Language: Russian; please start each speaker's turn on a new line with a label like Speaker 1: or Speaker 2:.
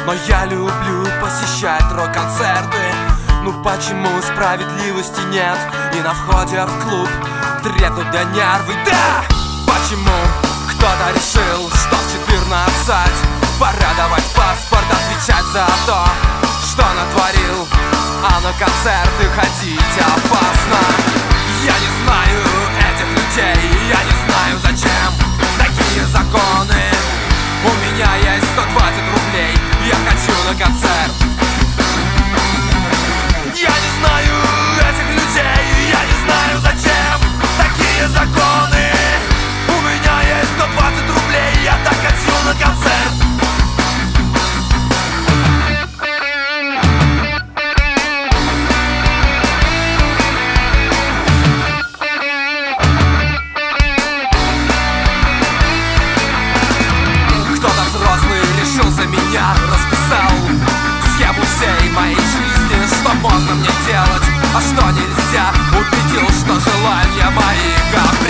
Speaker 1: Но я люблю посещать рок-концерты. Ну почему справедливости нет? И на входе в клуб треплют до нервы. Да! Почему кто-то решил, что в 14 пора давать паспорт, отвечать за то, что натворил, а на концерты ходить опасно? Я не знаю этих людей, я не знаю, зачем такие законы. У меня есть 120 рублей, я хочу на концерт. Я не знаю этих людей, я не знаю, зачем такие законы. У меня есть 120 рублей, я так хочу на концерт. Кто-то взрослый решил за меня, расписал схему всей моей жизни, что можно мне делать, а что нельзя. Убедил, что желания мои говны.